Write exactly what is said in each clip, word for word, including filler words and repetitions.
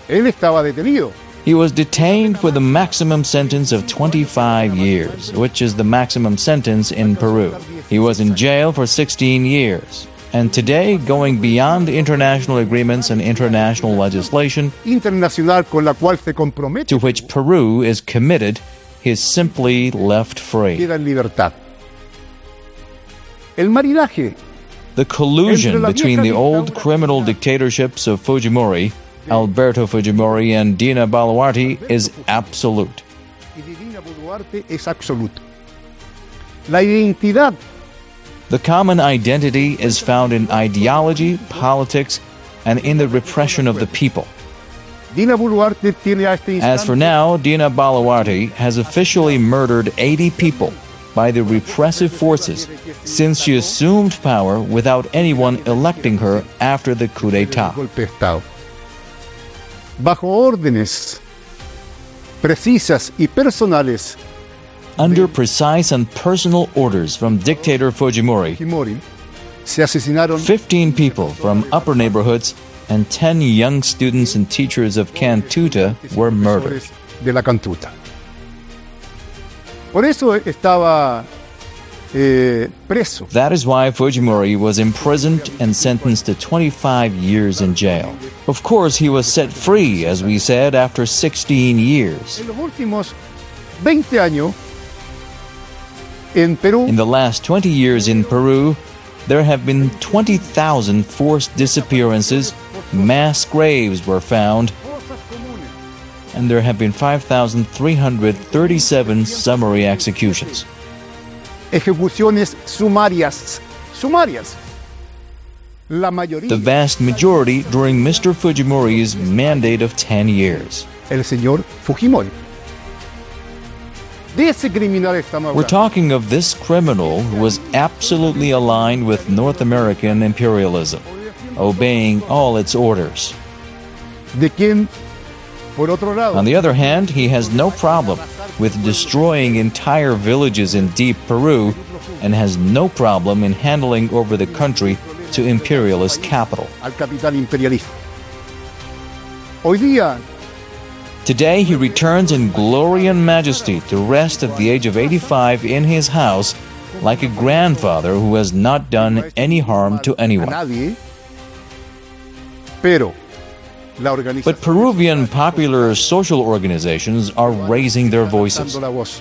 Él estaba detenido. He was detained with a maximum sentence of twenty-five years, which is the maximum sentence in Peru. He was in jail for sixteen years. And today, going beyond international agreements and international legislation, internacional con la cual se compromete, to which Peru is committed, he is simply left free. queda en libertad. El maridaje The collusion between the old criminal dictatorships of Fujimori, Alberto Fujimori, and Dina Boluarte is absolute. y de Dina Boluarte es absoluto. La identidad The common identity is found in ideology, politics, and in the repression of the people. Dina Boluarte tiene a este As for instante now, Dina Boluarte has officially murdered eighty people by the repressive forces since she assumed power without anyone electing her after the coup d'etat. golpe de Estado. Bajo órdenes precisas y personales, Under precise and personal orders from dictator Fujimori, Fujimori, se asesinaron fifteen people from upper neighborhoods and ten young students and teachers of Cantuta were murdered. de la Cantuta. Por eso estaba eh, preso. That is why Fujimori was imprisoned and sentenced to twenty-five years in jail. Of course, he was set free, as we said, after sixteen years. En los últimos veinte años, en Perú, In the last twenty years in Peru, there have been twenty thousand forced disappearances, mass graves were found, fosas comunes, and there have been five thousand three hundred thirty-seven summary executions. ejecuciones sumarias, sumarias. La mayoría, The vast majority during Mister Fujimori's mandate of ten years. el señor Fujimori. De ese criminal estamos We're hablando. talking of this criminal who was absolutely aligned with North American imperialism, obeying all its orders. De quien, por otro lado, On the other hand, he has no problem with destroying entire villages in deep Peru and has no problem in handing over the country to imperialist capital. al capital imperialista. Hoy día, Today, he returns in glory and majesty to rest at the age of eighty-five in his house like a grandfather who has not done any harm to a anyone. nadie, pero la organización But Peruvian popular social organizations are raising their voices. dando la voz.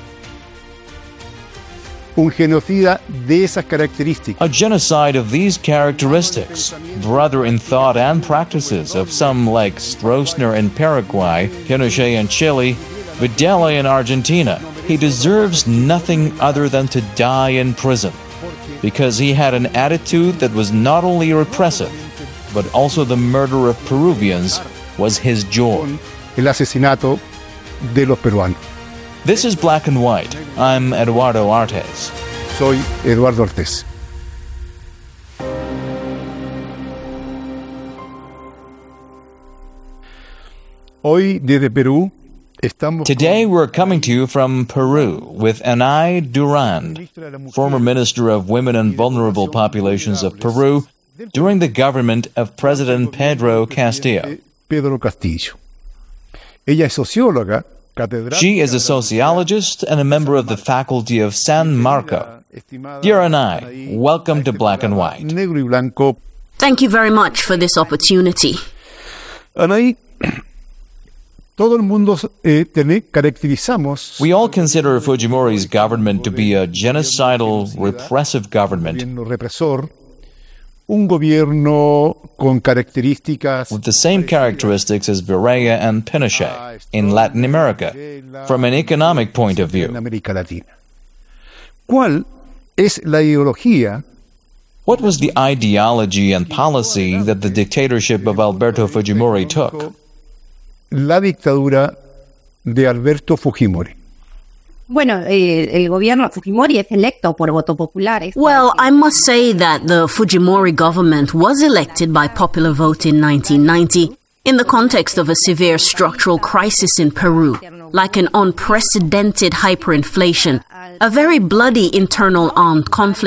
Un genocida de esas características, A genocide of these characteristics, brother in thought and practices of some like Stroessner in Paraguay, Pinochet in Chile, Videla in Argentina. He deserves nothing other than to die in prison, because he had an attitude that was not only repressive, but also the murder of Peruvians was his joy. el asesinato de los peruanos. This is Black and White. I'm Eduardo Artes. Soy Eduardo Ortiz. Hoy desde Perú estamos Today we're coming to you from Peru with Anay Durand, former Minister of Women and Vulnerable Populations of Peru during the government of President Pedro Castillo. Pedro Castillo. Ella es socióloga, catedrática. She is a sociologist and a member of the faculty of San Marco. Dear Anay, welcome to Black and White. Negro y blanco. Thank you very much for this opportunity. Anaí, todo el mundo eh, tiene, caracterizamos We all consider Fujimori's government to be a genocidal, repressive government gobierno represor, un gobierno con características with the same characteristics as Villegas and Pinochet in Latin America, from an economic point of en view. América Latina. ¿Cuál es la ideología What was the ideology and policy that the dictatorship of Alberto Fujimori took? la dictadura de Alberto Fujimori? Bueno, eh, el gobierno Fujimori es electo por voto popular. Es Well, I must say that the Fujimori government was elected by popular vote in nineteen ninety in the context of a severe structural crisis in Peru, like an unprecedented hyperinflation, a very bloody internal armed conflict,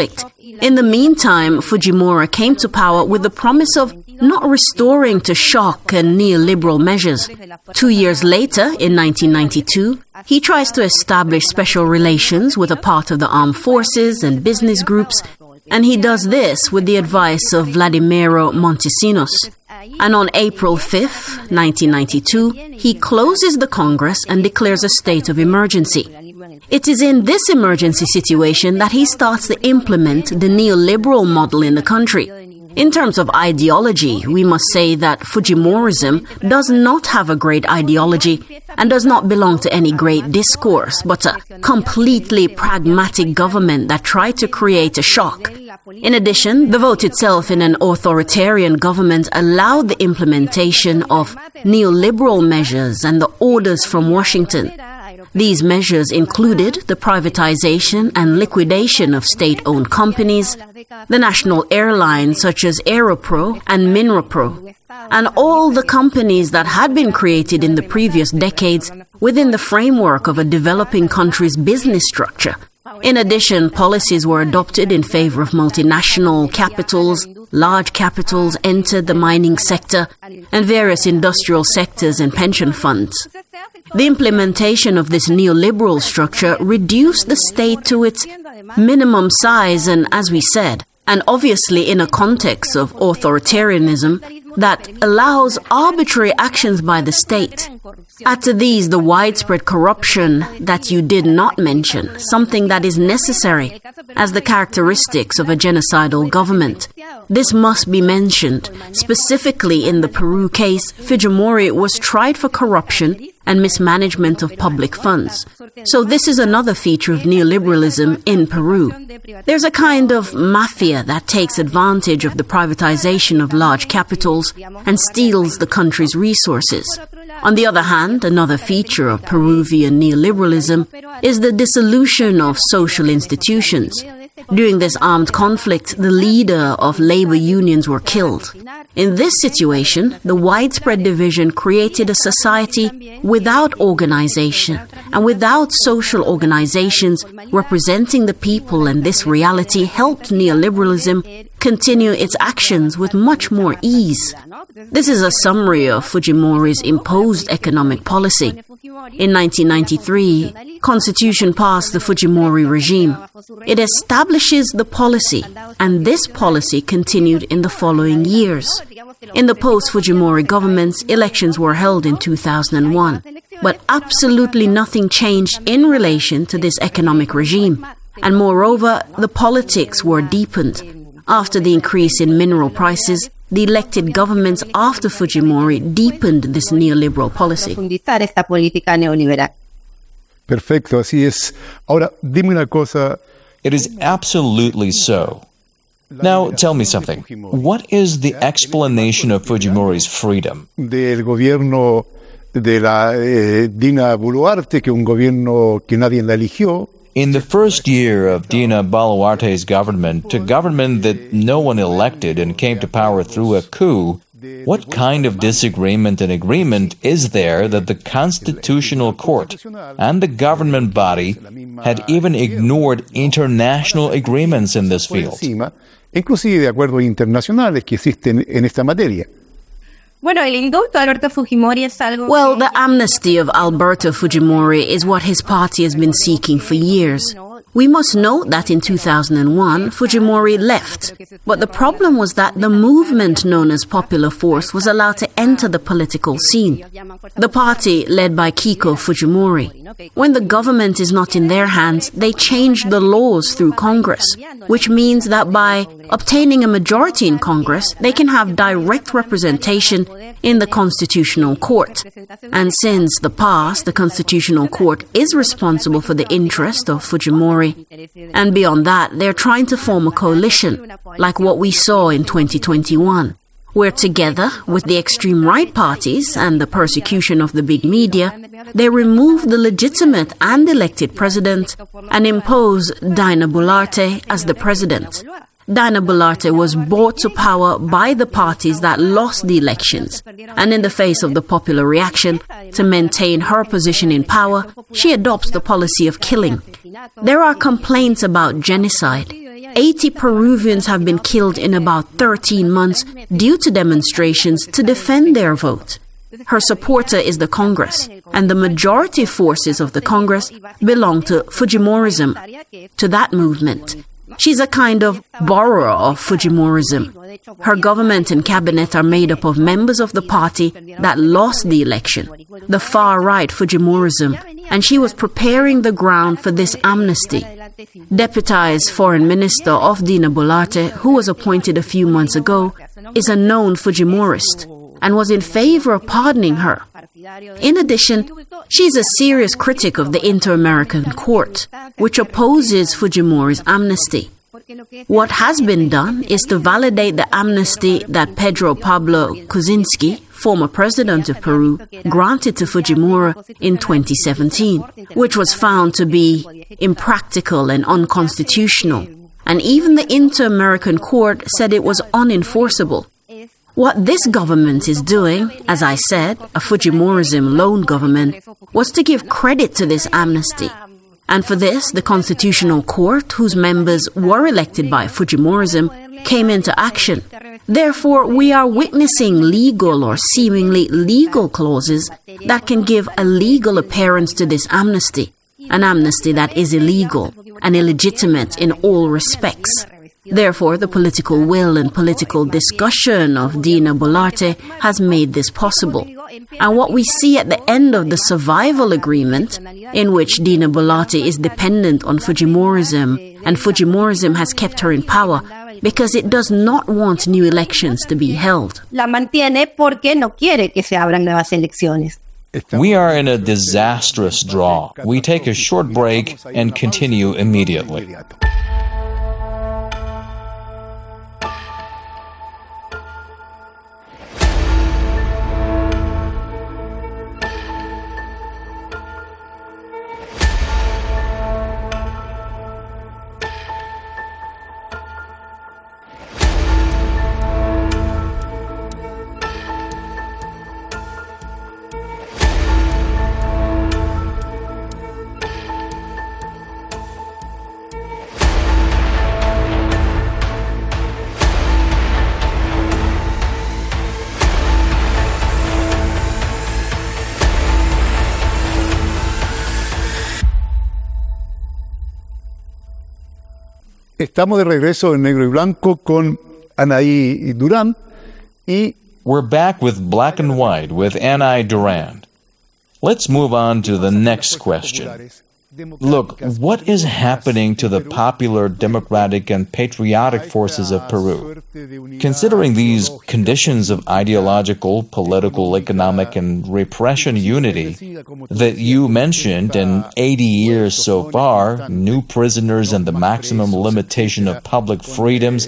In the meantime, Fujimori came to power with the promise of not restoring to shock and neoliberal measures. Two years later, in nineteen ninety-two, he tries to establish special relations with a part of the armed forces and business groups, and he does this with the advice of Vladimiro Montesinos. And on April fifth, nineteen ninety-two, he closes the Congress and declares a state of emergency. It is in this emergency situation that he starts to implement the neoliberal model in the country. In terms of ideology, we must say that Fujimorism does not have a great ideology and does not belong to any great discourse, but a completely pragmatic government that tried to create a shock. In addition, the vote itself in an authoritarian government allowed the implementation of neoliberal measures and the orders from Washington. These measures included the privatization and liquidation of state-owned companies, the national airlines such as Aeropro and Minropro, and all the companies that had been created in the previous decades within the framework of a developing country's business structure. In addition, policies were adopted in favor of multinational capitals. Large capitals entered the mining sector and various industrial sectors and pension funds. The implementation of this neoliberal structure reduced the state to its minimum size and, as we said, and obviously in a context of authoritarianism that allows arbitrary actions by the state. Add to these the widespread corruption that you did not mention, something that is necessary as the characteristics of a genocidal government. This must be mentioned. Specifically in the Peru case, Fujimori was tried for corruption and mismanagement of public funds. So this is another feature of neoliberalism in Peru. There's a kind of mafia that takes advantage of the privatization of large capitals and steals the country's resources. On the other hand, another feature of Peruvian neoliberalism is the dissolution of social institutions. During this armed conflict, the leader of labor unions were killed. In this situation, the widespread division created a society without organization and without social organizations representing the people, and this reality helped neoliberalism continue its actions with much more ease. This is a summary of Fujimori's imposed economic policy. In nineteen ninety-three, Constitution passed the Fujimori regime. It establishes the policy, and this policy continued in the following years. In the post-Fujimori governments, elections were held in two thousand one, but absolutely nothing changed in relation to this economic regime. And moreover, the politics were deepened. After the increase in mineral prices, the elected governments after Fujimori deepened this neoliberal policy. Perfecto, así es. Ahora, dime una cosa. It is absolutely so. Now, tell me something. What is the explanation of Fujimori's freedom? Del gobierno de la eh, Dina Boluarte, que un gobierno que nadie la eligió. In the first year of Dina Boluarte's government, a government that no one elected and came to power through a coup, what kind of disagreement and agreement is there that the Constitutional Court and the government body had even ignored international agreements in this field? Inclusive de acuerdos internacionales que existen en esta materia. Well, the amnesty of Alberto Fujimori is what his party has been seeking for years. We must note that in two thousand one, Fujimori left. But the problem was that the movement known as Popular Force was allowed to enter the political scene. The party, led by Keiko Fujimori. When the government is not in their hands, they change the laws through Congress, which means that by obtaining a majority in Congress, they can have direct representation in the Constitutional Court. And since the past, the Constitutional Court is responsible for the interest of Fujimori. And beyond that, they're trying to form a coalition, like what we saw in twenty twenty-one, where together with the extreme right parties and the persecution of the big media, they remove the legitimate and elected president and impose Dina Boluarte as the president. Dina Boluarte was brought to power by the parties that lost the elections, and in the face of the popular reaction, to maintain her position in power, she adopts the policy of killing. There are complaints about genocide. eighty Peruvians have been killed in about thirteen months due to demonstrations to defend their vote. Her supporter is the Congress, and the majority forces of the Congress belong to Fujimorism, to that movement. She's a kind of borrower of Fujimorism. Her government and cabinet are made up of members of the party that lost the election, the far-right Fujimorism, and she was preparing the ground for this amnesty. Deputized Foreign Minister of Dina Boluarte, who was appointed a few months ago, is a known Fujimorist and was in favor of pardoning her. In addition, she is a serious critic of the Inter-American Court, which opposes Fujimori's amnesty. What has been done is to validate the amnesty that Pedro Pablo Kuczynski, former president of Peru, granted to Fujimori in twenty seventeen, which was found to be impractical and unconstitutional. And even the Inter-American Court said it was unenforceable. What this government is doing, as I said, a Fujimorism lone government, was to give credit to this amnesty. And for this, the Constitutional Court, whose members were elected by Fujimorism, came into action. Therefore, we are witnessing legal or seemingly legal clauses that can give a legal appearance to this amnesty, an amnesty that is illegal and illegitimate in all respects. Therefore, the political will and political discussion of Dina Boluarte has made this possible. And what we see at the end of the survival agreement, in which Dina Boluarte is dependent on Fujimorism, and Fujimorism has kept her in power because it does not want new elections to be held. La mantiene porque no quiere que se abran nuevas elecciones. We are in a disastrous draw. We take a short break and continue immediately. Estamos de regreso en Negro y Blanco con Anaí Durán y We're back with Black and White with Anaí Durán. Let's move on to the next question. Look, what is happening to the popular, democratic, and patriotic forces of Peru? Considering these conditions of ideological, political, economic, and repression unity that you mentioned, in eighty years so far, new prisoners and the maximum limitation of public freedoms,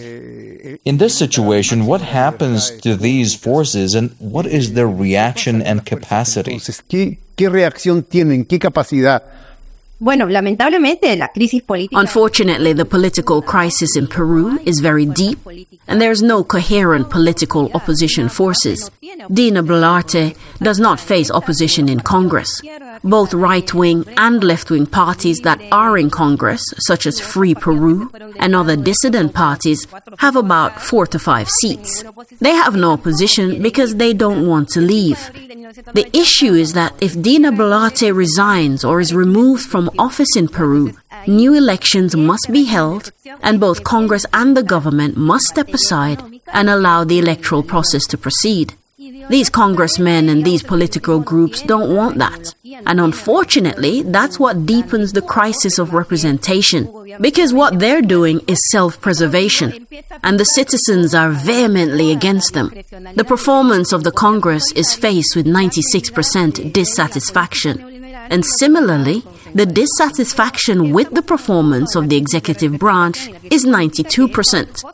in this situation, what happens to these forces and what is their reaction and capacity? ¿Qué, qué reacción tienen? ¿Qué capacidad? Bueno, lamentablemente, la crisis política... Unfortunately, the political crisis in Peru is very deep, and there's no coherent political opposition forces. Dina Boluarte does not face opposition in Congress. Both right-wing and left-wing parties that are in Congress, such as Free Peru and other dissident parties, have about four to five seats. They have no opposition because they don't want to leave. The issue is that if Dina Boluarte resigns or is removed from office in Peru, new elections must be held, and both Congress and the government must step aside and allow the electoral process to proceed. These congressmen and these political groups don't want that. And unfortunately, that's what deepens the crisis of representation, because what they're doing is self-preservation, and the citizens are vehemently against them. The performance of the Congress is faced with ninety-six percent dissatisfaction. And similarly, the dissatisfaction with the performance of the executive branch is ninety-two percent.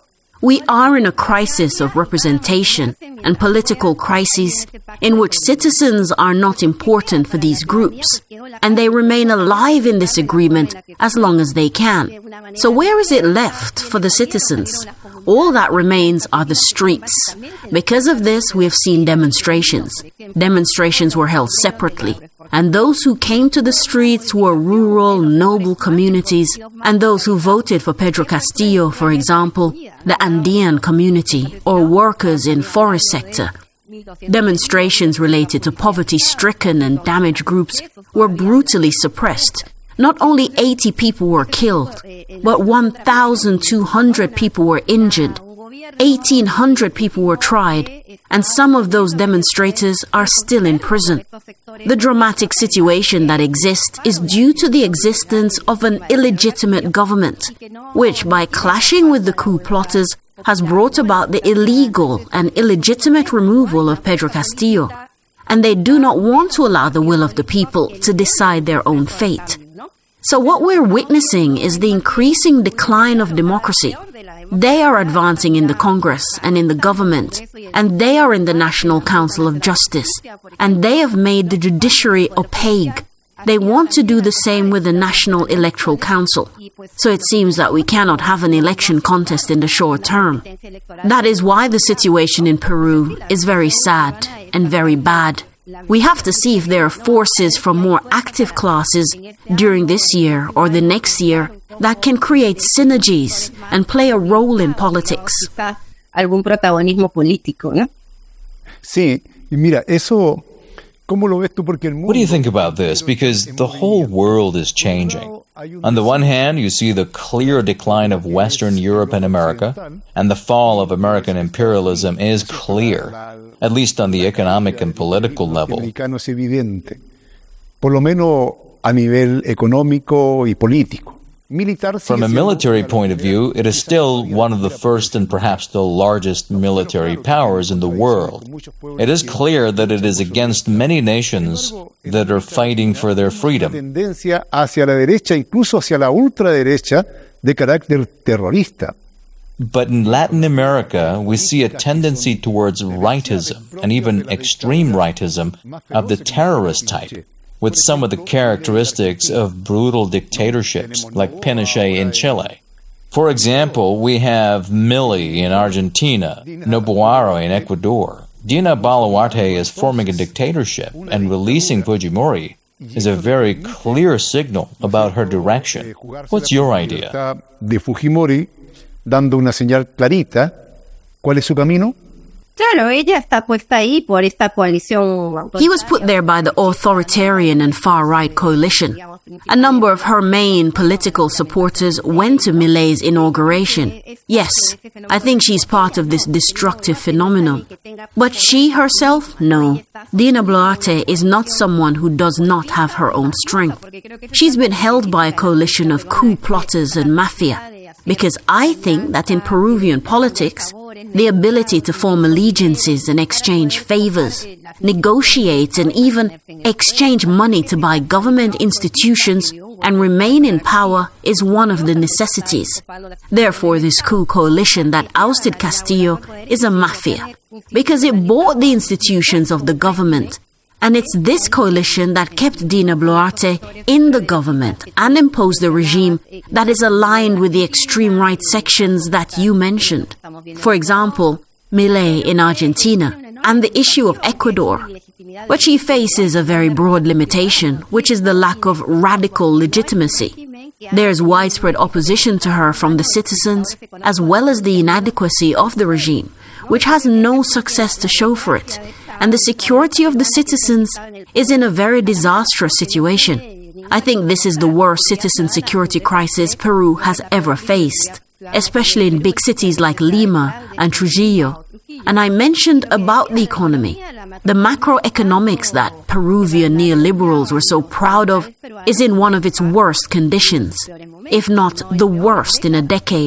We are in a crisis of representation and political crises in which citizens are not important for these groups, and they remain alive in this agreement as long as they can. So where is it left for the citizens? All that remains are the streets. Because of this, we have seen demonstrations. Demonstrations were held separately, and those who came to the streets were rural, noble communities, and those who voted for Pedro Castillo, for example, the Andean community, or workers in forest sector. Demonstrations related to poverty-stricken and damaged groups were brutally suppressed. Not only eighty people were killed, but one thousand two hundred people were injured. eighteen hundred people were tried, and some of those demonstrators are still in prison. The dramatic situation that exists is due to the existence of an illegitimate government, which, by clashing with the coup plotters, has brought about the illegal and illegitimate removal of Pedro Castillo, and they do not want to allow the will of the people to decide their own fate. So what we're witnessing is the increasing decline of democracy. They are advancing in the Congress and in the government, and they are in the National Council of Justice, and they have made the judiciary opaque. They want to do the same with the National Electoral Council. So it seems that we cannot have an election contest in the short term. That is why the situation in Peru is very sad and very bad. We have to see if there are forces from more active classes during this year or the next year that can create synergies and play a role in politics. Algún protagonismo político, ¿no? Sí, y mira, eso, ¿cómo lo ves tú? Porque el mundo... What do you think about this? Because the whole world is changing. On the one hand, you see the clear decline of Western Europe and America, and the fall of American imperialism is clear, at least on the economic and political level. Por lo menos a nivel económico y político. From a military point of view, it is still one of the first and perhaps the largest military powers in the world. It is clear that it is against many nations that are fighting for their freedom. Tendencia hacia la derecha, incluso hacia la ultraderecha de carácter terrorista. But in Latin America, we see a tendency towards rightism, and even extreme rightism of the terrorist type, with some of the characteristics of brutal dictatorships like Pinochet in Chile. For example, we have Milei in Argentina, Noboa in Ecuador. Dina Boluarte is forming a dictatorship, and releasing Fujimori is a very clear signal about her direction. What's your idea? De Fujimori, dando una señal clarita, ¿cuál es su camino? Claro, ella está puesta ahí por esta coalición. He was put there by the authoritarian and far-right coalition. A number of her main political supporters went to Milei's inauguration. Yes, I think she's part of this destructive phenomenon. But she herself, no. Dina Boluarte is not someone who does not have her own strength. She's been held by a coalition of coup plotters and mafia. Because I think that in Peruvian politics, the ability to form allegiances and exchange favors, negotiate and even exchange money to buy government institutions and remain in power is one of the necessities. Therefore, this coup coalition that ousted Castillo is a mafia, because it bought the institutions of the government. And it's this coalition that kept Dina Boluarte in the government and imposed a regime that is aligned with the extreme right sections that you mentioned. For example, Milei in Argentina and the issue of Ecuador. But she faces a very broad limitation, which is the lack of radical legitimacy. There's widespread opposition to her from the citizens, as well as the inadequacy of the regime, which has no success to show for it. And the security of the citizens is in a very disastrous situation. I think this is the worst citizen security crisis Peru has ever faced, especially in big cities like Lima and Trujillo. And I mentioned about the economy. The macroeconomics that Peruvian neoliberals were so proud of is in one of its worst conditions, if not the worst in a decade.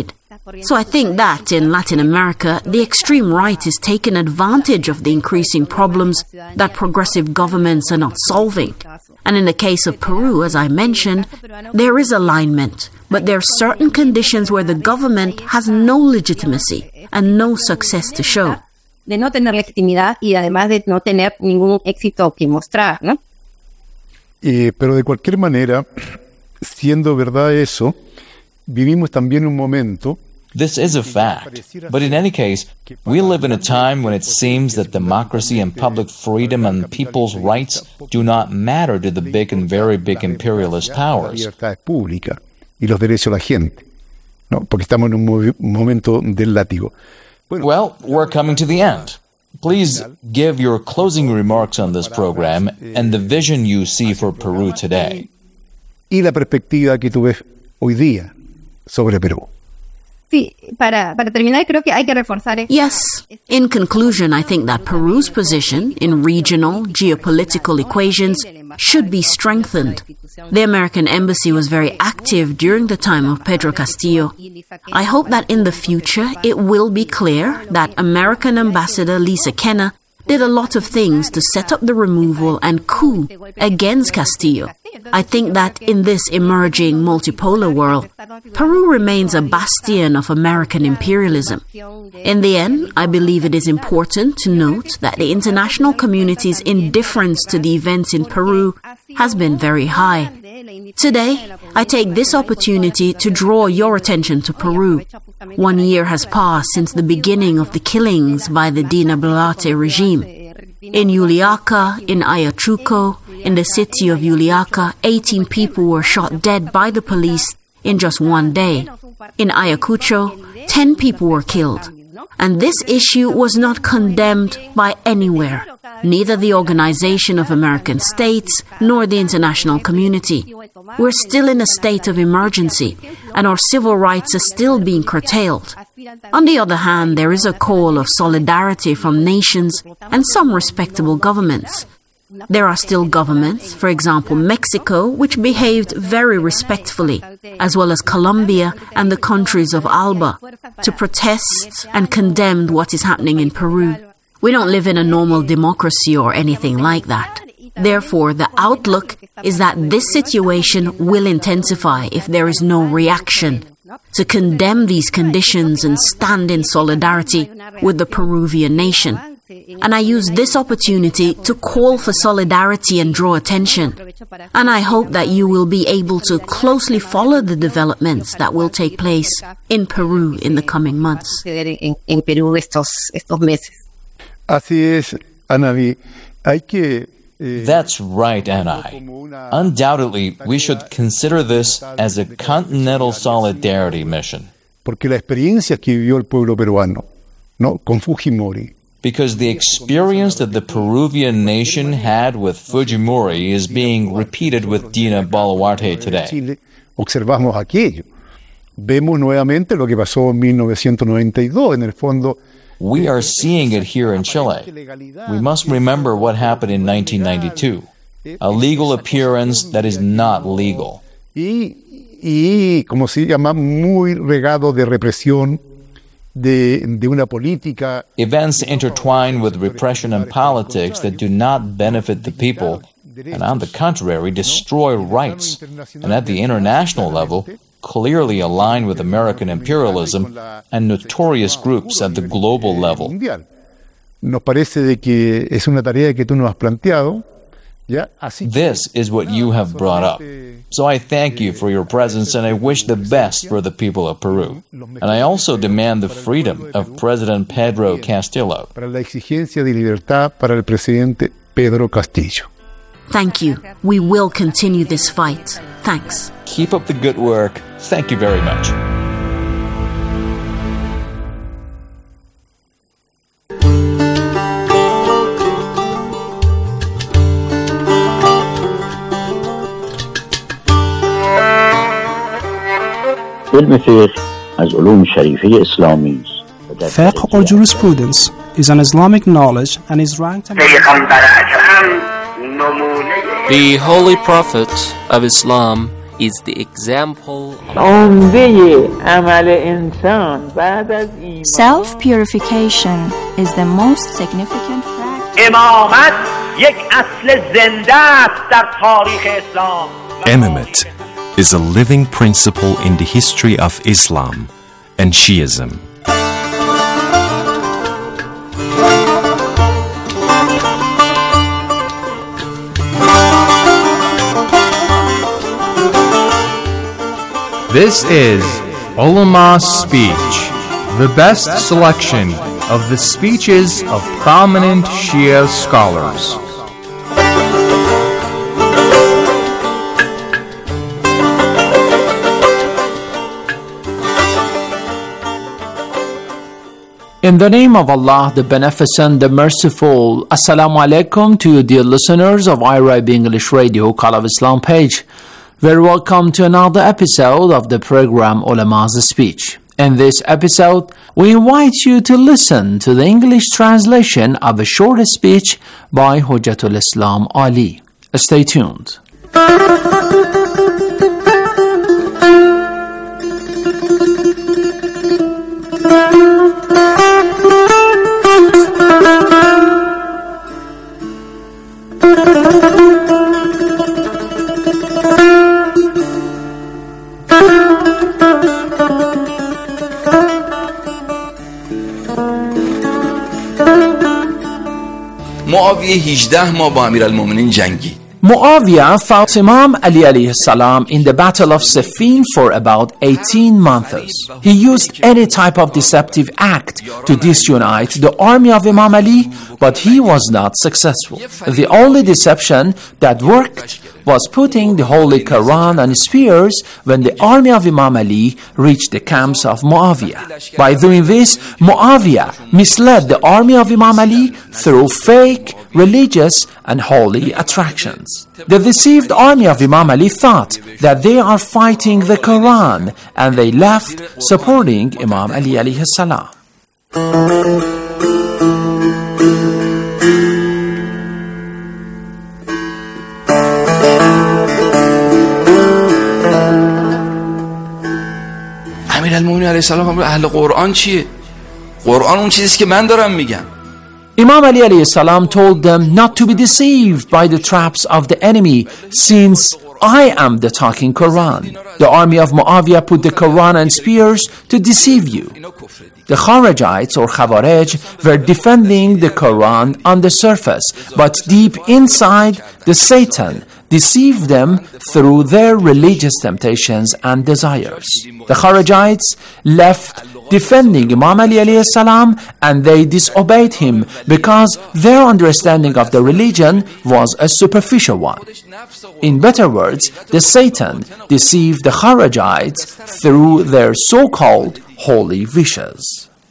So I think that in Latin America, the extreme right is taking advantage of the increasing problems that progressive governments are not solving. And in the case of Peru, as I mentioned, there is alignment, but there are certain conditions where the government has no legitimacy and no success to show. De no tener legitimidad y además de no tener ningún éxito que mostrar, ¿no? Eh, pero de cualquier manera, siendo verdad eso, vivimos también un momento. This is a fact, but in any case, we live in a time when it seems that democracy and public freedom and people's rights do not matter to the big and very big imperialist powers. Y los derechos de la gente, ¿no? Porque estamos en un movi- momento del látigo. Well, we're coming to the end. Please give your closing remarks on this program and the vision you see for Peru today. Y la perspectiva que tú ves hoy día sobre Perú. Sí, para, para terminar, creo que hay que reforzar. Yes, in conclusion, I think that Peru's position in regional geopolitical equations should be strengthened. The American embassy was very active during the time of Pedro Castillo. I hope that in the future it will be clear that American Ambassador Lisa Kenna did a lot of things to set up the removal and coup against Castillo. I think that in this emerging multipolar world, Peru remains a bastion of American imperialism. In the end, I believe it is important to note that the international community's indifference to the events in Peru has been very high. Today, I take this opportunity to draw your attention to Peru. One year has passed since the beginning of the killings by the Dina Boluarte regime. In Juliaca, in Ayacucho, in the city of Juliaca, eighteen people were shot dead by the police in just one day. In Ayacucho, ten people were killed. And this issue was not condemned by anywhere, neither the Organization of American States nor the international community. We're still in a state of emergency, and our civil rights are still being curtailed. On the other hand, there is a call of solidarity from nations and some respectable governments. There are still governments, for example Mexico, which behaved very respectfully, as well as Colombia and the countries of ALBA, to protest and condemn what is happening in Peru. We don't live in a normal democracy or anything like that. Therefore, the outlook is that this situation will intensify if there is no reaction to condemn these conditions and stand in solidarity with the Peruvian nation. And I use this opportunity to call for solidarity and draw attention. And I hope that you will be able to closely follow the developments that will take place in Peru in the coming months. En Perú estos estos meses. Así es, Anavi. Hay que That's right, Anai. Undoubtedly, we should consider this as a continental solidarity mission. Porque la experiencia que vivió el pueblo peruano, ¿no? Con Fujimori. Because the experience that the Peruvian nation had with Fujimori is being repeated with Dina Boluarte today. Chile, observamos aquello. Vemos nuevamente lo que pasó en mil novecientos noventa y dos, en el fondo. We are seeing it here in Chile. We must remember what happened in nineteen ninety-two, a legal appearance that is not legal. Y, y como se llama, muy regado de represión, de, de una política. Events intertwined with repression and politics that do not benefit the people, and on the contrary, destroy rights, and at the international level, clearly aligned with American imperialism and notorious groups at the global level. Nos parece de que es una tarea que tú nos has planteado. This is what you have brought up. So I thank you for your presence and I wish the best for the people of Peru. And I also demand the freedom of President Pedro Castillo. Para la exigencia de libertad para el presidente Pedro Castillo. Thank you. We will continue this fight. Thanks. Keep up the good work. Thank you very much. Fiqh or jurisprudence is an Islamic knowledge and is ranked among The Holy Prophet of Islam, is the example. Self-purification is the most significant practice. Imamate is a living principle in the history of Islam and Shiism. This is Ulama Speech, the best selection of the speeches of prominent Shia scholars. In the name of Allah, the Beneficent, the Merciful, Assalamu alaikum to you dear listeners of I R I B English Radio Call of Islam page. Very welcome to another episode of the program Ulama's Speech. In this episode, we invite you to listen to the English translation of a short speech by Hujjatul Islam Ali. Stay tuned. معاویه هجده ماه با امیرالمومنین جنگید. Muawiyah fought Imam Ali alayhi salam in the Battle of Siffin for about eighteen months. He used any type of deceptive act to disunite the army of Imam Ali, but he was not successful. The only deception that worked was putting the Holy Quran on spears when the army of Imam Ali reached the camps of Muawiyah. By doing this, Muawiyah misled the army of Imam Ali through fake religious and holy attractions. The deceived army of Imam Ali thought that they are fighting the Quran, and they left supporting Imam Ali alayhi salam. امیرالمومنین علیه السلام اهل قرآن چیه؟ قرآن اون چیزیست که من دارم میگم. Imam Ali alayhi salam told them not to be deceived by the traps of the enemy, since I am the talking Quran. The army of Muawiyah put the Quran and spears to deceive you. The Kharijites or Khawarij were defending the Quran on the surface, but deep inside, the Satan deceived them through their religious temptations and desires. The Kharijites left defending Imam Ali alayhi salam, and they disobeyed him because their understanding of the religion was a superficial one. In better words, the Satan deceived the Kharijites through their so-called holy wishes.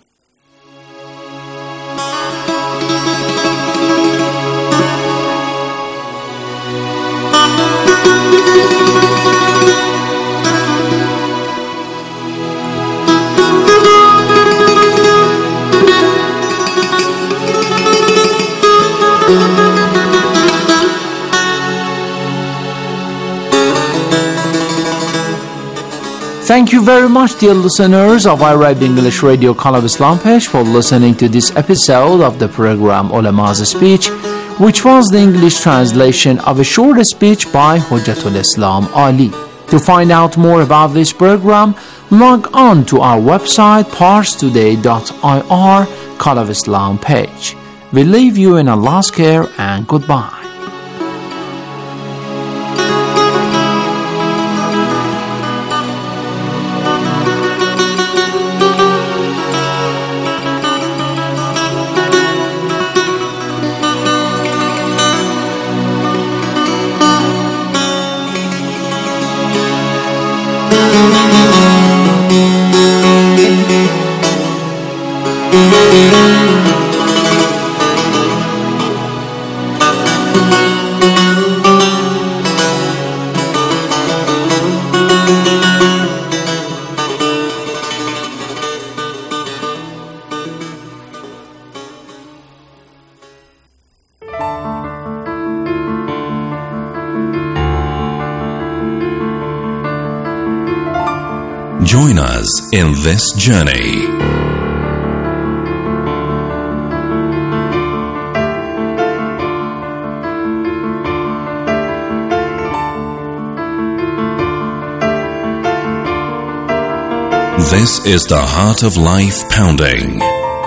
Thank you very much, dear listeners of I R I B English Radio Call of Islam page, for listening to this episode of the program Ulama's Speech, which was the English translation of a short speech by Hujjatul Islam Ali. To find out more about this program, log on to our website pars today dot I R Call of Islam page. We leave you in Allah's care and goodbye. Join us in this journey. This is the Heart of Life Pounding.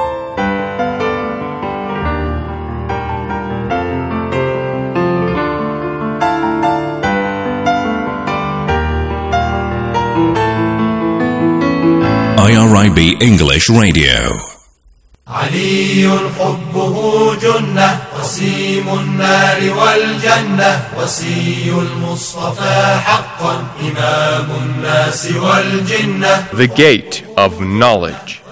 I R I B English Radio. علي حبه جنة وسيم النار والجنة وسي المصطفى حقا إمام الناس والجنة. The Gate of Knowledge.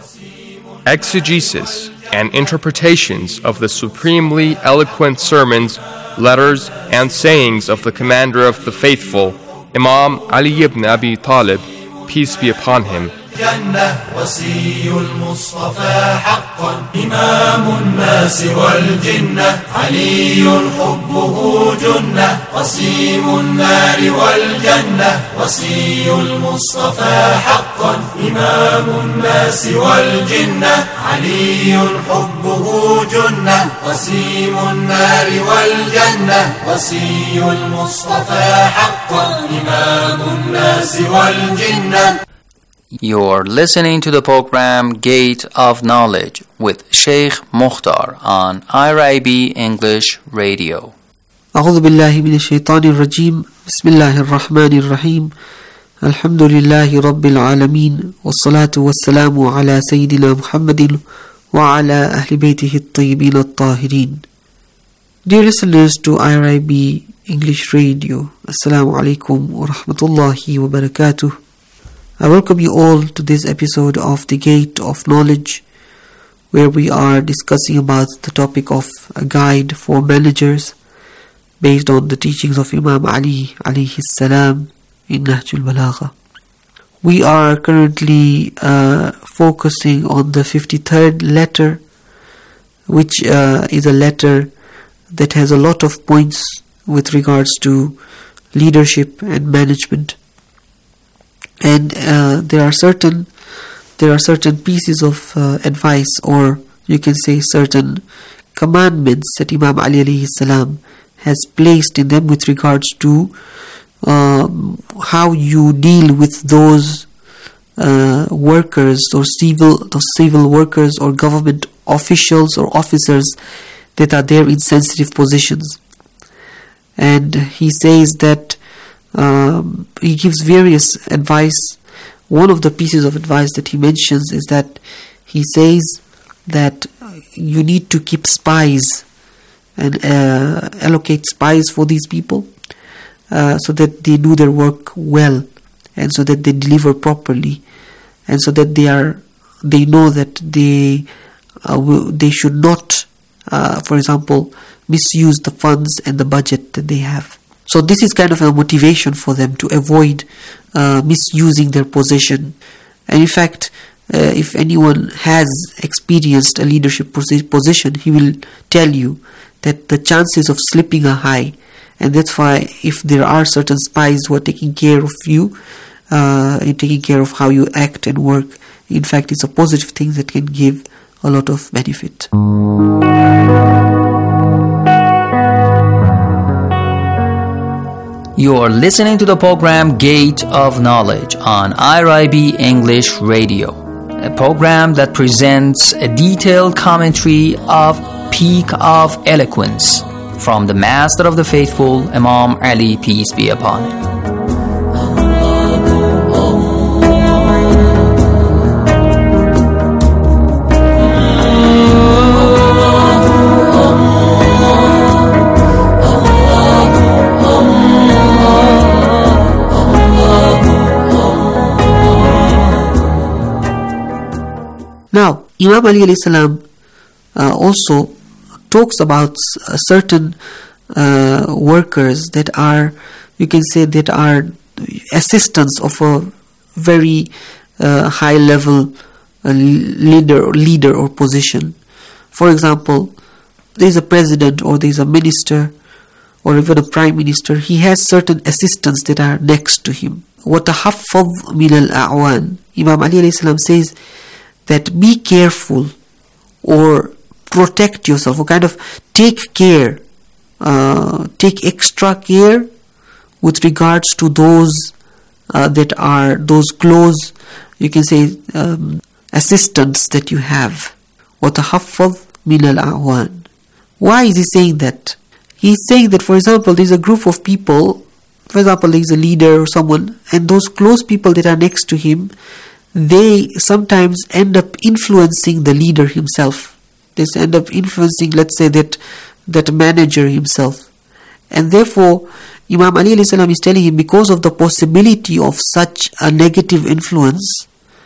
Exegesis and interpretations of the supremely eloquent sermons, letters, and sayings of the Commander of the Faithful, Imam Ali ibn Abi Talib, peace be upon him. جنة وسي المصطفى حقا إمام الناس والجنة علي حبه جنة وسيم النار والجنة وسي المصطفى حقا إمام الناس والجنة علي حبه جنة وسيم النار والجنة وسي المصطفى حقا إمام الناس والجنة. You're listening to the program Gate of Knowledge with Sheikh Mukhtar on I R I B English Radio. أعوذ بالله من الشيطان الرجيم بسم الله الرحمن الرحيم الحمد لله رب العالمين والصلاة والسلام على سيدنا محمد وعلى أهل بيته الطيبين الطاهرين. Dear listeners to I R I B English Radio, Assalamu alaikum wa rahmatullahi wa barakatuh. I welcome you all to this episode of The Gate of Knowledge, where we are discussing about the topic of a guide for managers based on the teachings of Imam Ali alayhi salam in Nahjul Balagha. We are currently uh, focusing on the fifty-third letter, which uh, is a letter that has a lot of points with regards to leadership and management. And uh, there are certain there are certain pieces of uh, advice, or you can say certain commandments that Imam Ali alayhi salam has placed in them with regards to um, how you deal with those uh, workers or civil those civil workers or government officials or officers that are there in sensitive positions. And he says that Um, he gives various advice. One of the pieces of advice that he mentions is that he says that you need to keep spies and uh, allocate spies for these people uh, so that they do their work well and so that they deliver properly and so that they are they know that they uh, will, they should not uh, for example misuse the funds and the budget that they have. So this is kind of a motivation for them to avoid uh, misusing their position. And in fact, uh, if anyone has experienced a leadership position, he will tell you that the chances of slipping are high. And that's why if there are certain spies who are taking care of you, uh, and taking care of how you act and work, in fact, it's a positive thing that can give a lot of benefit. You are listening to the program Gate of Knowledge on I R I B English Radio, a program that presents a detailed commentary of Peak of Eloquence from the Master of the Faithful, Imam Ali, peace be upon him. Now, Imam Ali alayhi salam uh, also talks about uh, certain uh, workers that are, you can say, that are assistants of a very uh, high level uh, leader or leader or position. For example, there is a president or there is a minister or even a prime minister. He has certain assistants that are next to him. وَتَحَفَّظْ مِنَ الْأَعْوَانِ. Imam Ali alayhi salam says that be careful or protect yourself, or kind of take care, uh, take extra care with regards to those uh, that are those close, you can say, um, assistants that you have. وَتَحَفَّظْ مِنَ الْأَعْوَانِ. Why is he saying that? He's saying that, for example, there's a group of people, for example, there's a leader or someone, and those close people that are next to him, they sometimes end up influencing the leader himself. They end up influencing, let's say, that that manager himself. And therefore, Imam Ali alayhi salam is telling him, because of the possibility of such a negative influence,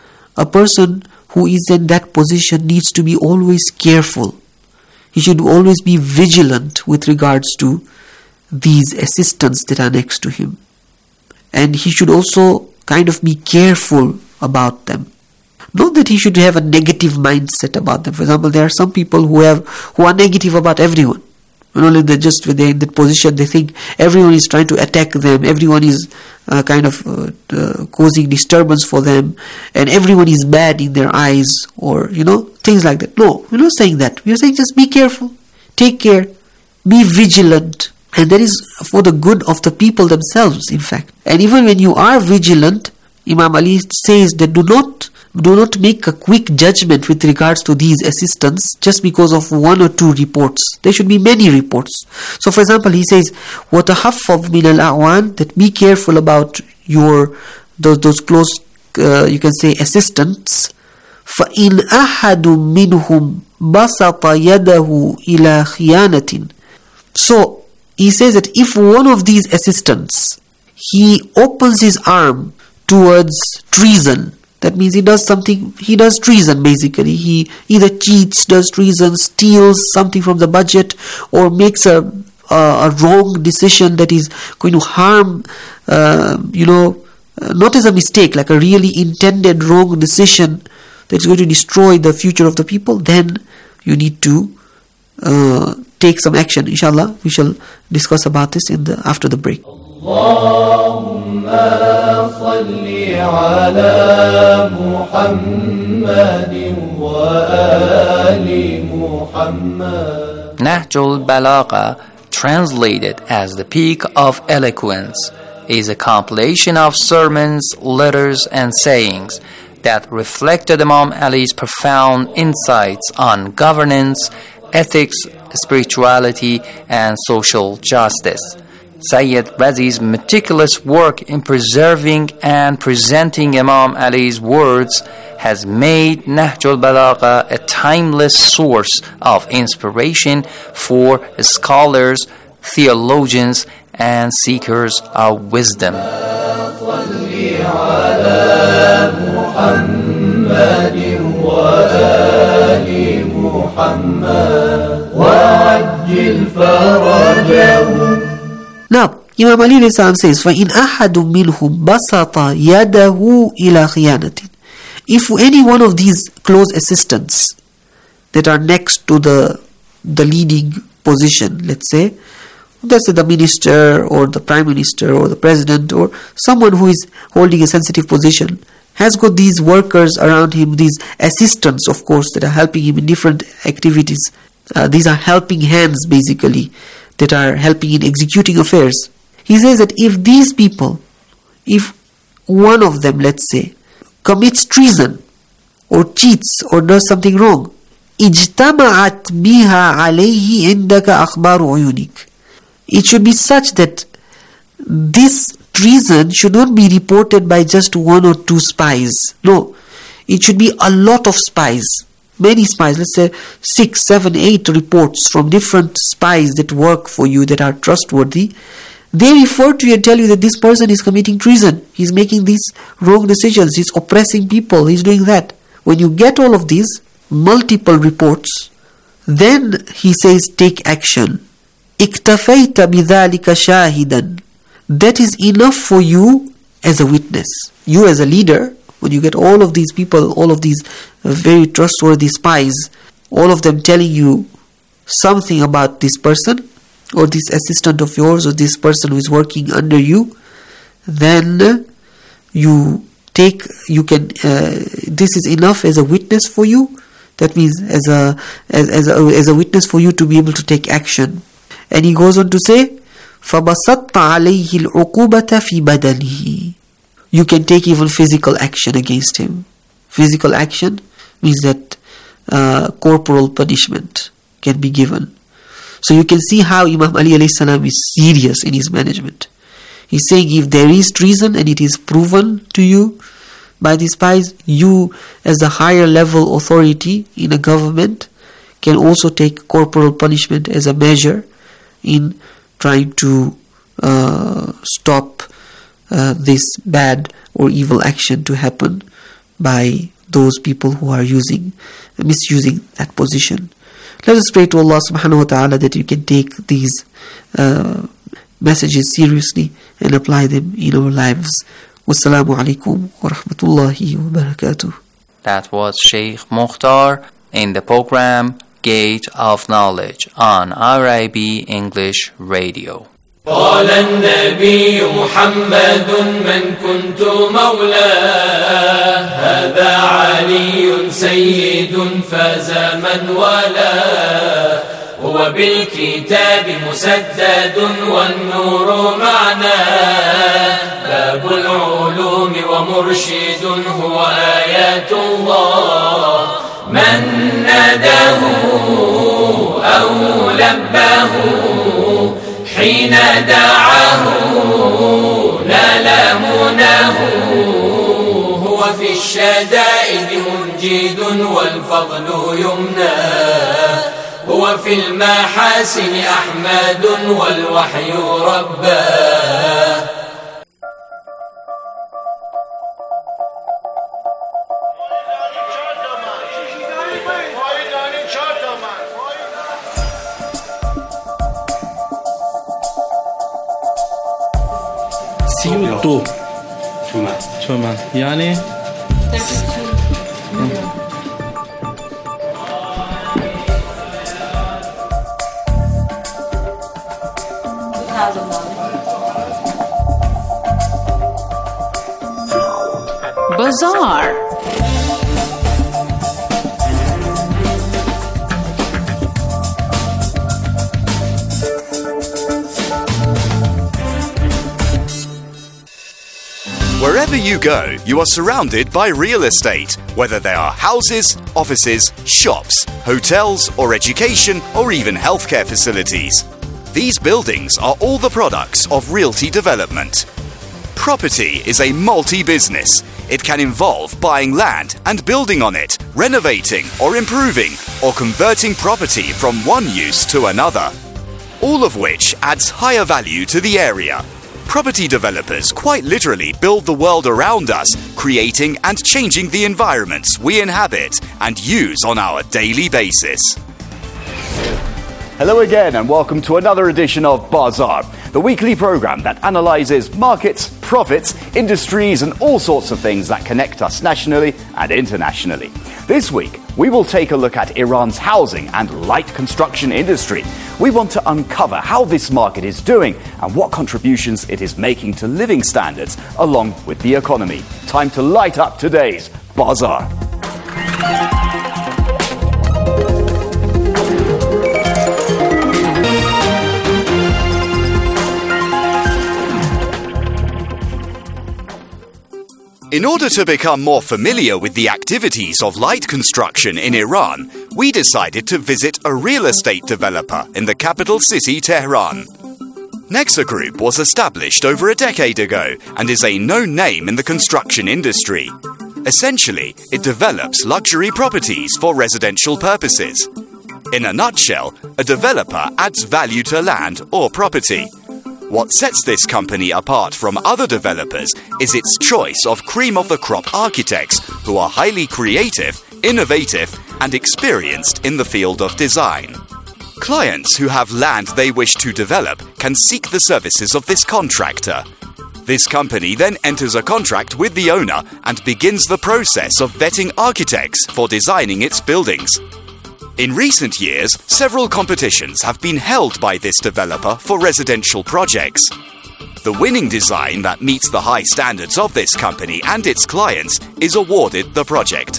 a person who is in that position needs to be always careful. He should always be vigilant with regards to these assistants that are next to him. And he should also kind of be careful about them. Not that he should have a negative mindset about them. For example, there are some people who have who are negative about everyone. You know, they're just when they're in that position, they think everyone is trying to attack them, everyone is uh, kind of uh, uh, causing disturbance for them, and everyone is bad in their eyes, or, you know, things like that. No, we're not saying that. We're saying just be careful, take care, be vigilant. And that is for the good of the people themselves, in fact. And even when you are vigilant, Imam Ali says that do not do not make a quick judgment with regards to these assistants just because of one or two reports. There should be many reports. So, for example, he says, وَتَحَفَّظْ مِنَ الْأَعْوَانِ, that be careful about your those those close, uh, you can say, assistants. فَإِنْ أَحَدٌ مِّنْهُمْ بَسَطَ يَدَهُ إِلَى خِيَانَةٍ. So, he says that if one of these assistants, he opens his arm towards treason, that means he does something, he does treason basically. He either cheats, does treason, steals something from the budget, or makes a, a, a wrong decision that is going to harm, uh, you know, uh, not as a mistake, like a really intended wrong decision that's going to destroy the future of the people, then you need to uh, take some action. Inshallah, we shall discuss about this in the after the break. اللهم صل على محمد وآل محمد. Nahjul Balagha, translated as the Peak of Eloquence, is a compilation of sermons, letters, and sayings that reflected Imam Ali's profound insights on governance, ethics, spirituality, and social justice. Sayyid Razi's meticulous work in preserving and presenting Imam Ali's words has made Nahjul Balagha a timeless source of inspiration for scholars, theologians, and seekers of wisdom. Now, Imam Ali says, فَإِنْ أَحَدٌ مِّنْهُمْ بَسَطَ يَدَهُ إِلَى خِيَانَةٍ. If any one of these close assistants that are next to the the leading position, let's say, let's say the minister or the prime minister or the president or someone who is holding a sensitive position, has got these workers around him, these assistants, of course, that are helping him in different activities. Uh, these are helping hands, basically, that are helping in executing affairs. He says that if these people, if one of them, let's say, commits treason or cheats or does something wrong, اجتمعت بها عليه عندك أخبار عيونك. It should be such that this treason should not be reported by just one or two spies. No, it should be a lot of spies. Many spies, let's say six, seven, eight reports from different spies that work for you, that are trustworthy. They refer to you and tell you that this person is committing treason. He's making these wrong decisions. He's oppressing people. He's doing that. When you get all of these multiple reports, then he says, take action. اكتفيت بذلك شاهدا. That is enough for you as a witness. You as a leader, when you get all of these people, all of these very trustworthy spies, all of them telling you something about this person or this assistant of yours or this person who is working under you, then you take, you can, uh, this is enough as a witness for you. That means as a, as, as a as a witness for you to be able to take action. And he goes on to say, فَبَسَطْتَ عَلَيْهِ الْعُقُوبَةَ فِي بَدَنِهِ. You can take even physical action against him. Physical action means that uh, corporal punishment can be given. So you can see how Imam Ali alayhi salam is serious in his management. He's saying if there is treason and it is proven to you by the spies, you as a higher level authority in a government can also take corporal punishment as a measure in trying to uh, stop uh, this bad or evil action to happen by those people who are using, misusing that position. Let us pray to Allah subhanahu wa ta'ala that you can take these uh, messages seriously and apply them in our lives. Wassalamu alaikum wa rahmatullahi wa barakatuh. That was Sheikh Mukhtar in the program Gate of Knowledge on R I B English Radio. قال النبي محمد من كنت مولاه هذا علي سيد فاز من ولاه هو بالكتاب مسدد والنور معناه باب العلوم ومرشد هو آيات الله من ناداه أو لباه حين دعاه نال مناه هو في الشدائد منجد والفضل يمناه هو في المحاسن أحمد والوحي رباه. سيوتو تومان تومان يعني Bazaar. Wherever you go, you are surrounded by real estate, whether they are houses, offices, shops, hotels, or education, or even healthcare facilities. These buildings are all the products of realty development. Property is a multi-business. It can involve buying land and building on it, renovating or improving, or converting property from one use to another, all of which adds higher value to the area. Property developers quite literally build the world around us, creating and changing the environments we inhabit and use on our daily basis. Hello again and welcome to another edition of Bazaar, the weekly program that analyzes markets, profits, industries and all sorts of things that connect us nationally and internationally. This week, we will take a look at Iran's housing and light construction industry. We want to uncover how this market is doing and what contributions it is making to living standards along with the economy. Time to light up today's Bazaar. In order to become more familiar with the activities of light construction in Iran, we decided to visit a real estate developer in the capital city, Tehran. Nexa Group was established over a decade ago and is a known name in the construction industry. Essentially, it develops luxury properties for residential purposes. In a nutshell, a developer adds value to land or property. What sets this company apart from other developers is its choice of cream-of-the-crop architects who are highly creative, innovative, and experienced in the field of design. Clients who have land they wish to develop can seek the services of this contractor. This company then enters a contract with the owner and begins the process of vetting architects for designing its buildings. In recent years, several competitions have been held by this developer for residential projects. the winning design that meets the high standards of this company and its clients is awarded the project.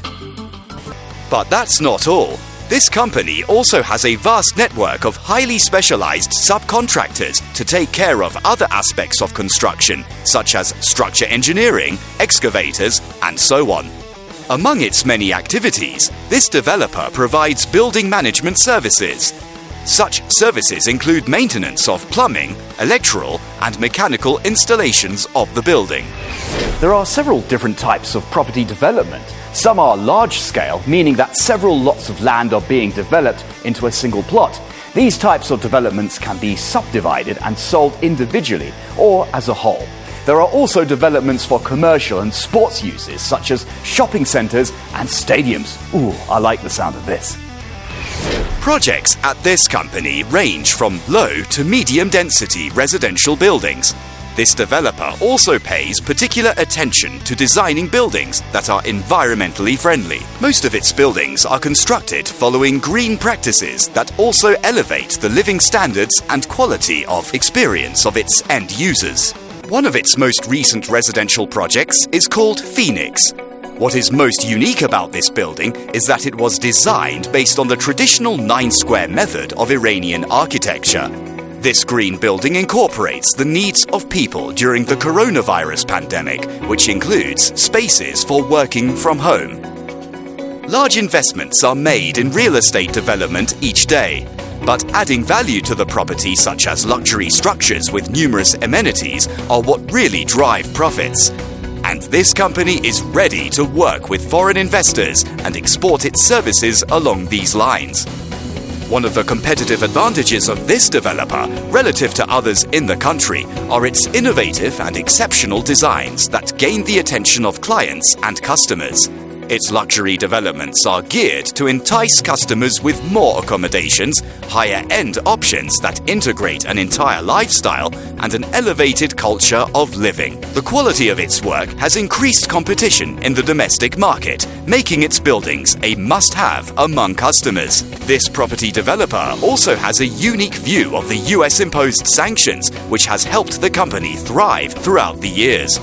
But that's not all. This company also has a vast network of highly specialized subcontractors to take care of other aspects of construction, such as structure engineering, excavators, and so on. Among its many activities, this developer provides building management services. Such services include maintenance of plumbing, electrical, and mechanical installations of the building. There are several different types of property development. Some are large-scale, meaning that several lots of land are being developed into a single plot. These types of developments can be subdivided and sold individually or as a whole. There are also developments for commercial and sports uses, such as shopping centres and stadiums. Ooh, I like the sound of this. Projects at this company range from low to medium density residential buildings. This developer also pays particular attention to designing buildings that are environmentally friendly. Most of its buildings are constructed following green practices that also elevate the living standards and quality of experience of its end users. One of its most recent residential projects is called Phoenix. What is most unique about this building is that it was designed based on the traditional nine-square method of Iranian architecture. This green building incorporates the needs of people during the coronavirus pandemic, which includes spaces for working from home. Large investments are made in real estate development each day, but adding value to the property, such as luxury structures with numerous amenities, are what really drive profits. And this company is ready to work with foreign investors and export its services along these lines. One of the competitive advantages of this developer, relative to others in the country, are its innovative and exceptional designs that gain the attention of clients and customers. Its luxury developments are geared to entice customers with more accommodations, higher-end options that integrate an entire lifestyle, and an elevated culture of living. The quality of its work has increased competition in the domestic market, making its buildings a must-have among customers. This property developer also has a unique view of the U S-imposed sanctions, which has helped the company thrive throughout the years.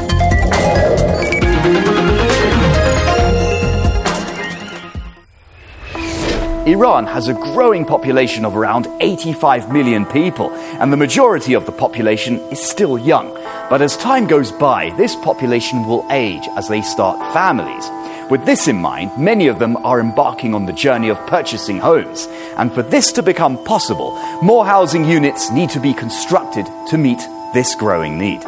Iran has a growing population of around eighty-five million people, and the majority of the population is still young. But as time goes by, this population will age as they start families. With this in mind, many of them are embarking on the journey of purchasing homes. And for this to become possible, more housing units need to be constructed to meet this growing need.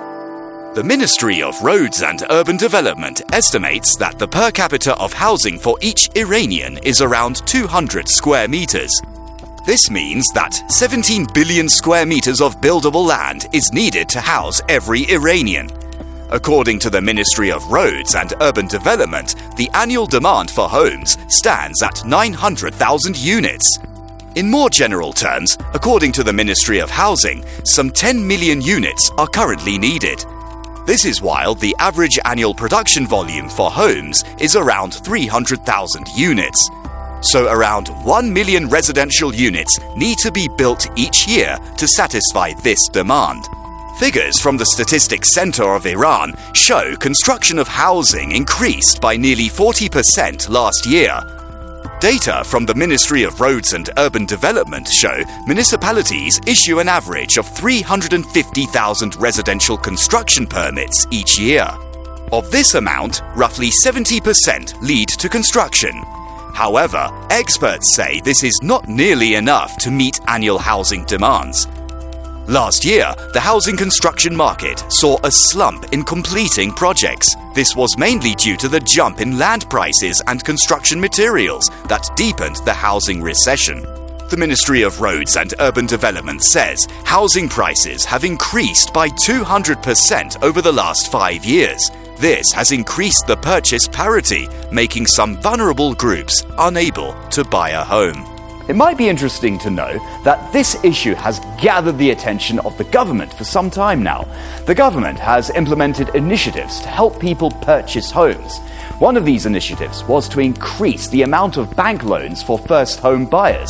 The Ministry of Roads and Urban Development estimates that the per capita of housing for each Iranian is around two hundred square meters. This means that seventeen billion square meters of buildable land is needed to house every Iranian. According to the Ministry of Roads and Urban Development, the annual demand for homes stands at nine hundred thousand units. In more general terms, according to the Ministry of Housing, some ten million units are currently needed. This is while the average annual production volume for homes is around three hundred thousand units. So around one million residential units need to be built each year to satisfy this demand. Figures from the Statistics Center of Iran show construction of housing increased by nearly forty percent last year. Data from the Ministry of Roads and Urban Development show municipalities issue an average of three hundred fifty thousand residential construction permits each year. Of this amount, roughly seventy percent lead to construction. However, experts say this is not nearly enough to meet annual housing demands. Last year, the housing construction market saw a slump in completing projects. This was mainly due to the jump in land prices and construction materials that deepened the housing recession. The Ministry of Roads and Urban Development says housing prices have increased by two hundred percent over the last five years. This has increased the purchase parity, making some vulnerable groups unable to buy a home. It might be interesting to know that this issue has gathered the attention of the government for some time now. The government has implemented initiatives to help people purchase homes. One of these initiatives was to increase the amount of bank loans for first home buyers.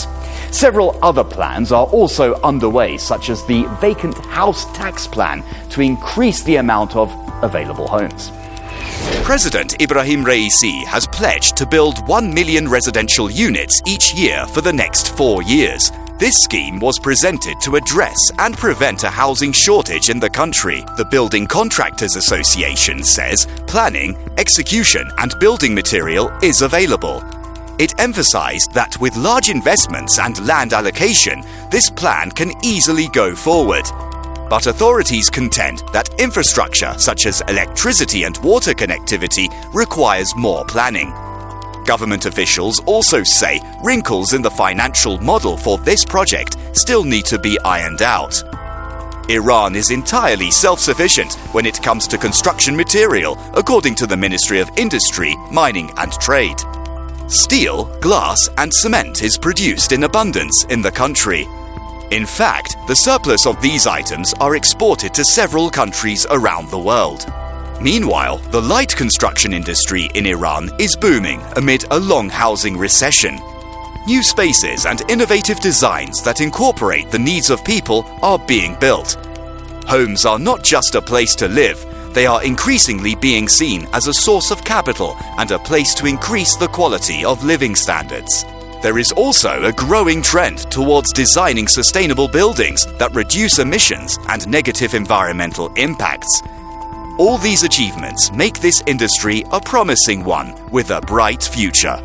Several other plans are also underway, such as the vacant house tax plan to increase the amount of available homes. President Ibrahim Raisi has pledged to build one million residential units each year for the next four years. This scheme was presented to address and prevent a housing shortage in the country. The Building Contractors Association says planning, execution, and building material is available. It emphasized that with large investments and land allocation, this plan can easily go forward. But authorities contend that infrastructure such as electricity and water connectivity requires more planning. Government officials also say wrinkles in the financial model for this project still need to be ironed out. Iran is entirely self-sufficient when it comes to construction material, according to the Ministry of Industry, Mining and Trade. Steel, glass, and cement is produced in abundance in the country. In fact, the surplus of these items are exported to several countries around the world. Meanwhile, the light construction industry in Iran is booming amid a long housing recession. New spaces and innovative designs that incorporate the needs of people are being built. Homes are not just a place to live, they are increasingly being seen as a source of capital and a place to increase the quality of living standards. There is also a growing trend towards designing sustainable buildings that reduce emissions and negative environmental impacts. All these achievements make this industry a promising one with a bright future.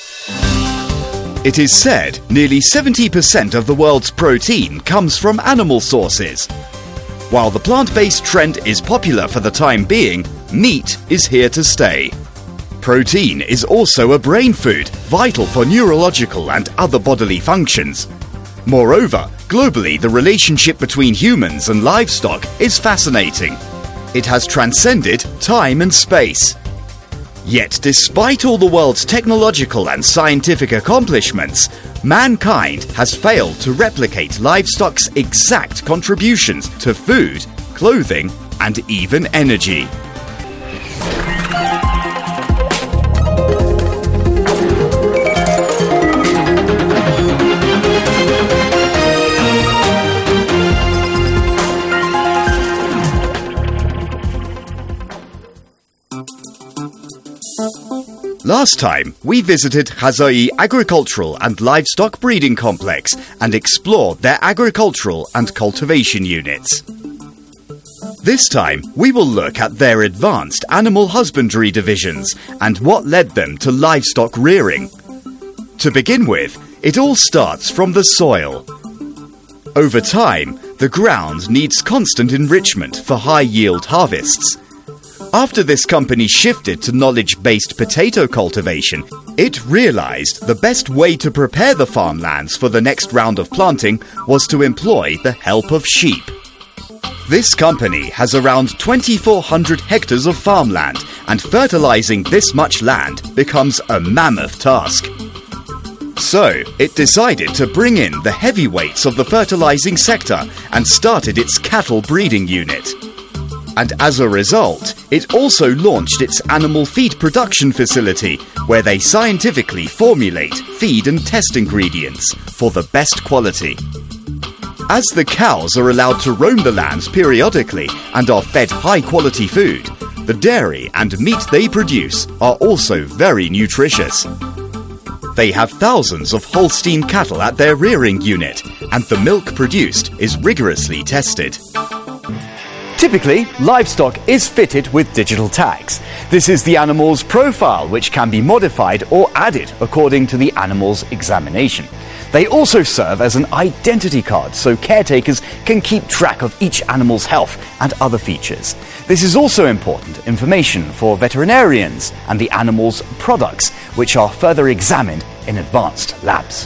It is said nearly seventy percent of the world's protein comes from animal sources. While the plant-based trend is popular for the time being, meat is here to stay. Protein is also a brain food, vital for neurological and other bodily functions. Moreover, globally, the relationship between humans and livestock is fascinating. It has transcended time and space. Yet, despite all the world's technological and scientific accomplishments, mankind has failed to replicate livestock's exact contributions to food, clothing, and even energy. Last time, we visited Khazai Agricultural and Livestock Breeding Complex and explored their agricultural and cultivation units. This time, we will look at their advanced animal husbandry divisions and what led them to livestock rearing. To begin with, it all starts from the soil. Over time, the ground needs constant enrichment for high-yield harvests. After this company shifted to knowledge-based potato cultivation, it realized the best way to prepare the farmlands for the next round of planting was to employ the help of sheep. This company has around twenty-four hundred hectares of farmland, and fertilizing this much land becomes a mammoth task. So, it decided to bring in the heavyweights of the fertilizing sector and started its cattle breeding unit. And as a result, it also launched its animal feed production facility, where they scientifically formulate, feed and test ingredients for the best quality. As the cows are allowed to roam the lands periodically and are fed high-quality food, the dairy and meat they produce are also very nutritious. They have thousands of Holstein cattle at their rearing unit, and the milk produced is rigorously tested. Typically, livestock is fitted with digital tags. This is the animal's profile, which can be modified or added according to the animal's examination. They also serve as an identity card, so caretakers can keep track of each animal's health and other features. This is also important information for veterinarians and the animal's products, which are further examined in advanced labs.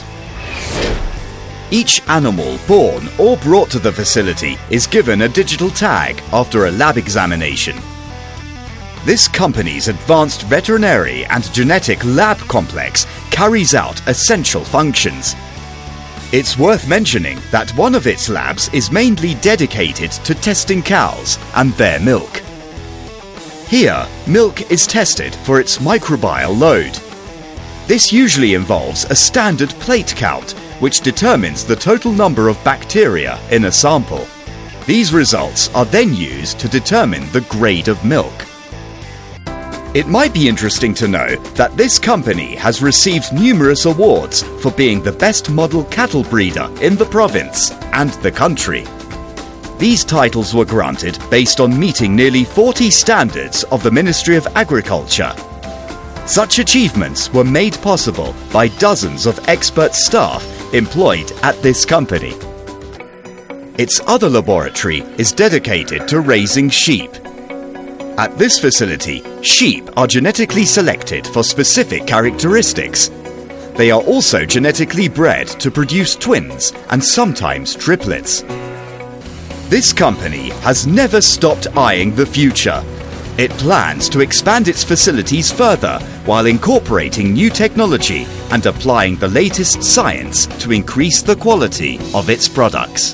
Each animal born or brought to the facility is given a digital tag after a lab examination. This company's advanced veterinary and genetic lab complex carries out essential functions. It's worth mentioning that one of its labs is mainly dedicated to testing cows and their milk. Here, milk is tested for its microbial load. This usually involves a standard plate count, which determines the total number of bacteria in a sample. These results are then used to determine the grade of milk. It might be interesting to know that this company has received numerous awards for being the best model cattle breeder in the province and the country. These titles were granted based on meeting nearly forty standards of the Ministry of Agriculture. Such achievements were made possible by dozens of expert staff employed at this company. Its other laboratory is dedicated to raising sheep. At this facility, sheep are genetically selected for specific characteristics. They are also genetically bred to produce twins and sometimes triplets. This company has never stopped eyeing the future. It plans to expand its facilities further while incorporating new technology and applying the latest science to increase the quality of its products.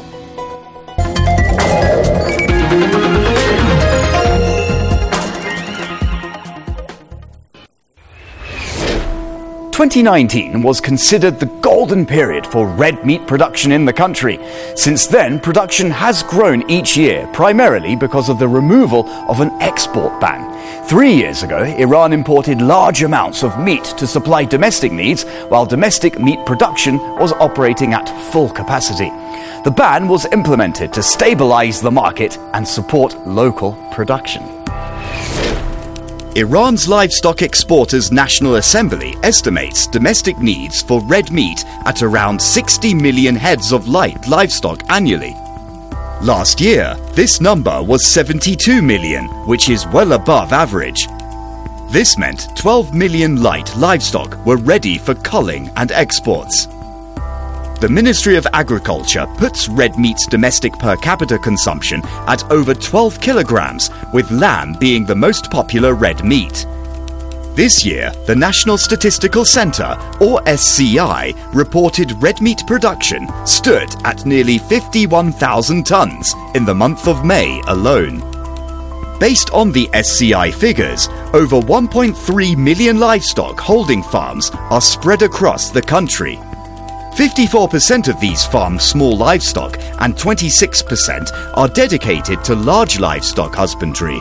twenty nineteen was considered the golden period for red meat production in the country. Since then, production has grown each year, primarily because of the removal of an export ban. Three years ago, Iran imported large amounts of meat to supply domestic needs, while domestic meat production was operating at full capacity. The ban was implemented to stabilize the market and support local production. Iran's Livestock Exporters National Assembly estimates domestic needs for red meat at around sixty million heads of light livestock annually. Last year, this number was seventy-two million, which is well above average. This meant twelve million light livestock were ready for culling and exports. The Ministry of Agriculture puts red meat's domestic per capita consumption at over twelve kilograms, with lamb being the most popular red meat. This year, the National Statistical Centre, or S C I, reported red meat production stood at nearly fifty-one thousand tonnes in the month of May alone. Based on the S C I figures, over one point three million livestock holding farms are spread across the country. fifty-four percent of these farm small livestock and twenty-six percent are dedicated to large livestock husbandry.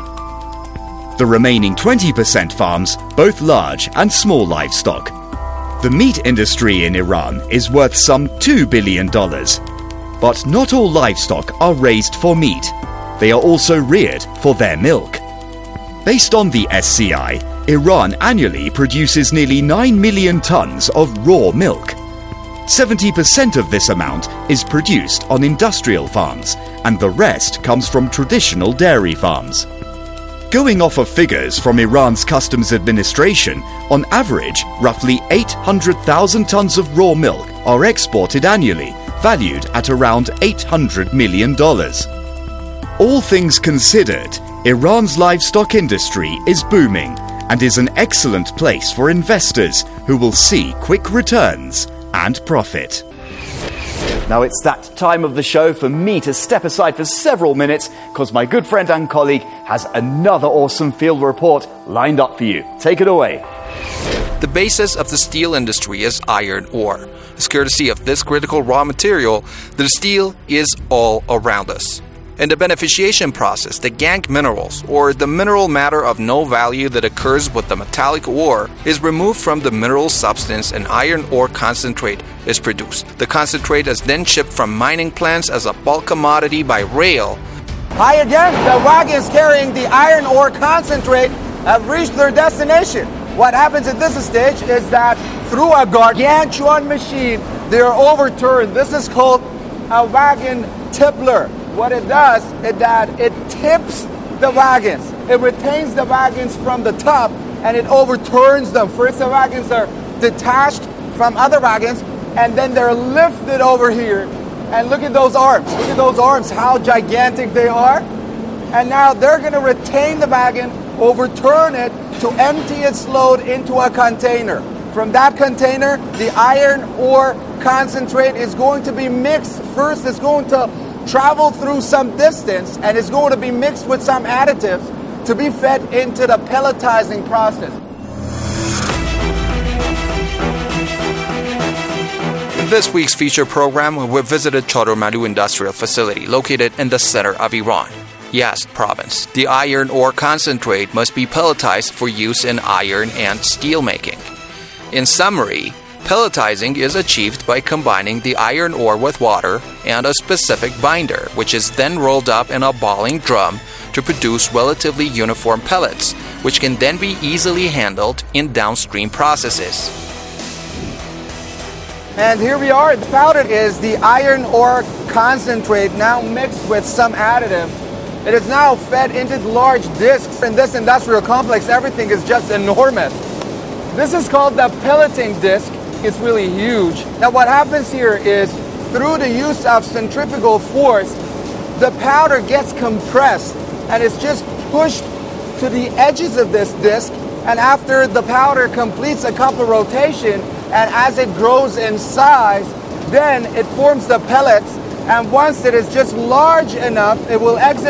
The remaining twenty percent farms both large and small livestock. The meat industry in Iran is worth some two billion dollars. But not all livestock are raised for meat. They are also reared for their milk. Based on the S C I, Iran annually produces nearly nine million tons of raw milk. seventy percent of this amount is produced on industrial farms, and the rest comes from traditional dairy farms. Going off of figures from Iran's Customs Administration, on average, roughly eight hundred thousand tons of raw milk are exported annually, valued at around eight hundred million dollars. All things considered, Iran's livestock industry is booming and is an excellent place for investors who will see quick returns and profit. Now it's that time of the show for me to step aside for several minutes because my good friend and colleague has another awesome field report lined up for you. Take it away. The basis of the steel industry is iron ore. As courtesy of this critical raw material, the steel is all around us. In the beneficiation process, the gangue minerals, or the mineral matter of no value that occurs with the metallic ore, is removed from the mineral substance and iron ore concentrate is produced. The concentrate is then shipped from mining plants as a bulk commodity by rail. Hi again, the wagons carrying the iron ore concentrate have reached their destination. What happens at this stage is that through a gargantuan machine, they are overturned. This is called a wagon tippler. What it does is that it tips the wagons. It retains the wagons from the top and it overturns them. First, the wagons are detached from other wagons and then they're lifted over here. And look at those arms. Look at those arms, how gigantic they are. And now they're going to retain the wagon, overturn it to empty its load into a container. From that container, the iron ore concentrate is going to be mixed. First, it's going to travel through some distance and it's going to be mixed with some additives to be fed into the pelletizing process. this week's feature program, we visited Choromalu Industrial Facility, located in the center of Iran, Yazd province. The iron ore concentrate must be pelletized for use in iron and steel making. In summary, pelletizing is achieved by combining the iron ore with water and a specific binder, which is then rolled up in a balling drum to produce relatively uniform pellets, which can then be easily handled in downstream processes. And here we are. The powder is the iron ore concentrate now mixed with some additive. It is now fed into large discs. In this industrial complex, everything is just enormous. This is called the pelleting disc. It's really huge. Now what happens here is through the use of centrifugal force, the powder gets compressed and it's just pushed to the edges of this disc. And after the powder completes a couple of rotations, and as it grows in size, then it forms the pellets. And once it is just large enough, it will exit